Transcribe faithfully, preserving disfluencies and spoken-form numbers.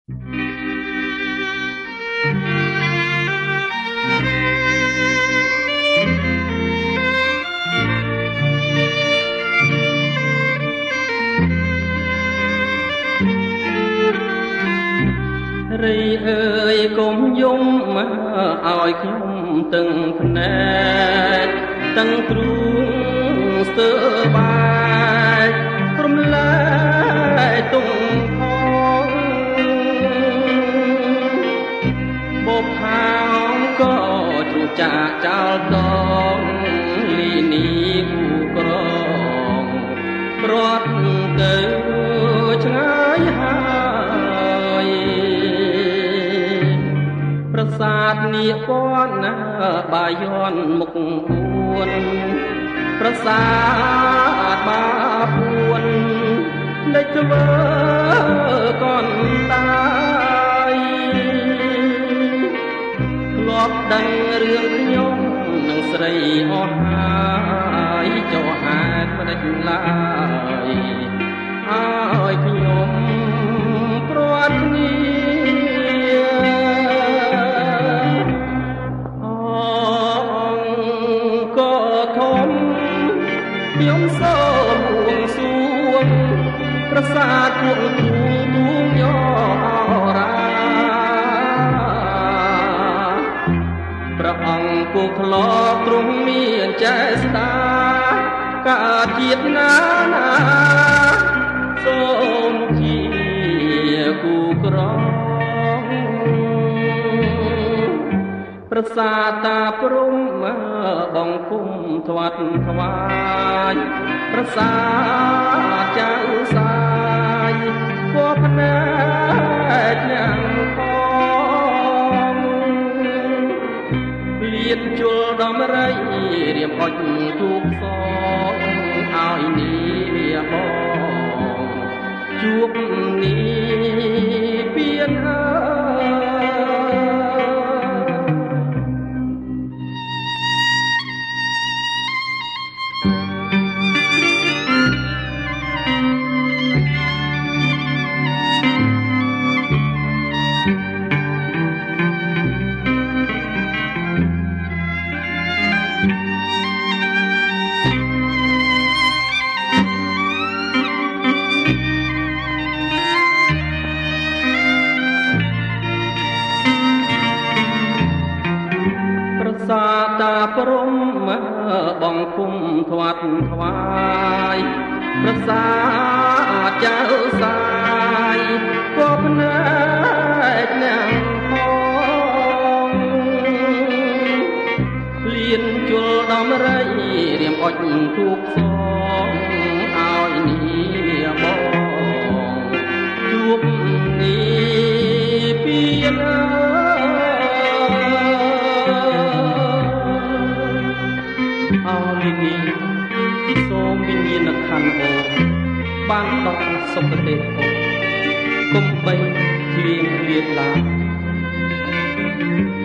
រីអើយកុំយំមកឲ្យខ្ញុំទាំងភ្នែកទាំងទ្រូងស្ទើបាយព្រមលែទុំផងបបផាងក៏ជ្រុះចាកចោលដងលីនីគូក្រងរត់ទៅឆ្ងាយហើយប្រាសាទនាគពណ៌ណាបាយ័នមុខពួនប្រាសាទបាពួនដែលធ្វើកនតាយធ្លាប់ដឹងរឿងខ្ញុំនឹងស្រីអស់ហើយចុះហេតុមិនដេចឡើយឲ្យខ្ញុំព្រាត់គ្នាខ្ញុំសូមបួងសួងប្រាសាទពួកទូទូងយោរាព្រះអង្គគូក្លបទ្រង់មានចេស្តាកើតជាតិណាណាសូមជាគូក្រងប្រាសាទតាព្រំបង្គំថ្វាត់ថ្វាយប្រាសាទចៅសាយគួភ្នែកញ៉ាំផងលៀនជលដំរីរៀបអុចទូកសងឲ្យនេះបងជួបនេះពៀនអើសាតាព្រំបង្គំថ្វាត់ថ្វាយប្រាសាទចៅសាយគួភ្នែកណាំផងលៀនជលដំរីរៀមអុចទូកសងឲ្យនេះបងជួបនេះពៀនអោលីនីសូមវិញ្ញាណក្ខន្ធអូបានដល់សុគតិអូគុំបីគ្លៀងគ្លៀងឡើយ